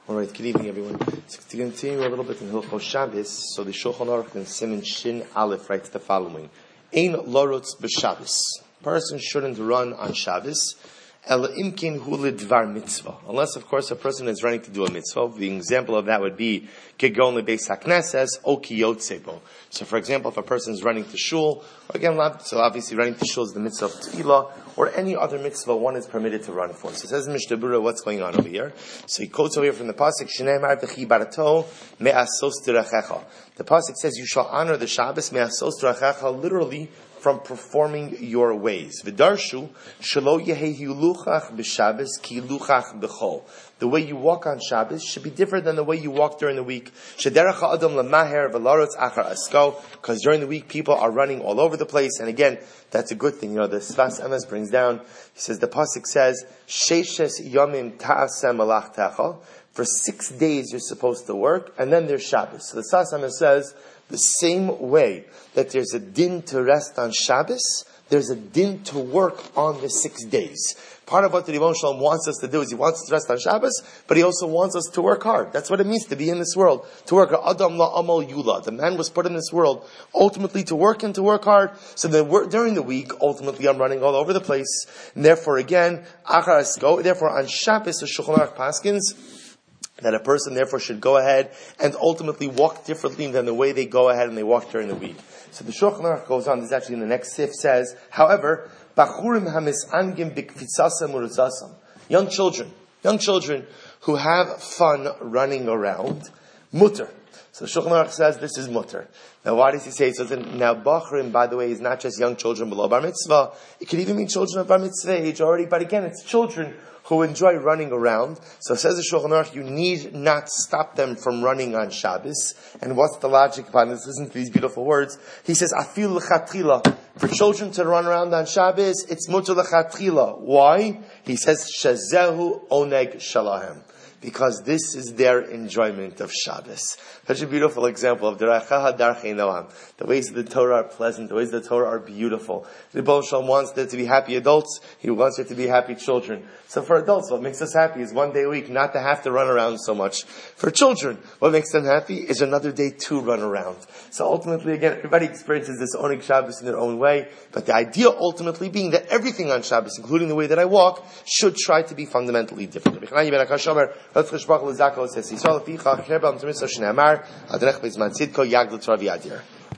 All right, good evening, everyone. So to continue a little bit in Hilchos Shabbos, so the Shulchan Aruch in Siman Shin Aleph writes the following: Ein lorutz b'Shabbos. Person shouldn't run on Shabbos. El imkin hu lidvar mitzvah. Unless, of course, a person is running to do a mitzvah. The example of that would be kegon lebeis hakneses o kiyotzebo. So, for example, if a person is running to shul, again, so obviously running to shul is the mitzvah of tefillah, or any other mitzvah one is permitted to run for. So it says in Mishnah Berurah what's going on over here. So he quotes over here from the pasuk, Shneimar v'chi barato me'asos tirachecha. The pasuk says you shall honor the Shabbos me'asos tirachecha, literally from performing your ways. V'darshu shelo yehehi luchach b'Shabbos ki luchach b'chol. The way you walk on Shabbos should be different than the way you walk during the week. Shederach ha'adam lemaher v'larutz achar asko. Because during the week people are running all over the place, and again, that's a good thing. You know, the Sfas Emes brings down, he says, the pasuk says, Sheishes yomim ta'aseh malachtecha. For 6 days you're supposed to work, and then there's Shabbos. So the Sfas Emes says, the same way that there's a din to rest on Shabbos, there's a din to work on the 6 days. Part of what the Ribbono Shel Olam wants us to do is he wants us to rest on Shabbos, but he also wants us to work hard. That's what it means to be in this world. To work. Adam la amal yula. The man was put in this world ultimately to work and to work hard. So then during the week, ultimately I'm running all over the place. And therefore again, achar asko. Therefore on Shabbos, the Shulchan Aruch paskins that a person therefore should go ahead and ultimately walk differently than the way they go ahead and they walk during the week. So the Shulchan Aruch goes on, this is actually in the next sif, says, however, Bachurim hamisangim bikfitzasam urzasam. Young children who have fun running around, mutter. So Shulchan Aruch says this is mutter. Now why does he say so? Now Bachurim, by the way, is not just young children below bar mitzvah. It could even mean children of bar mitzvah age already, but again, it's children who enjoy running around. So says the Shulchan Aruch, you need not stop them from running on Shabbos. And what's the logic behind this? Listen to these beautiful words. He says, Afil l'chatchila. For children to run around on Shabbos, it's mutar l'chatchila. Why? He says, Shazehu oneg shalahem. Because this is their enjoyment of Shabbos. Such a beautiful example of Derachaha Darchei Noam. The ways of the Torah are pleasant. The ways of the Torah are beautiful. The Ribbono Shel Olam wants there to be happy adults. He wants there to be happy children. So for adults, what makes us happy is 1 day a week not to have to run around so much. For children, what makes them happy is another day to run around. So ultimately, again, everybody experiences this Oneg Shabbos in their own way. But the idea ultimately being that everything on Shabbos, including the way that I walk, should try to be fundamentally different.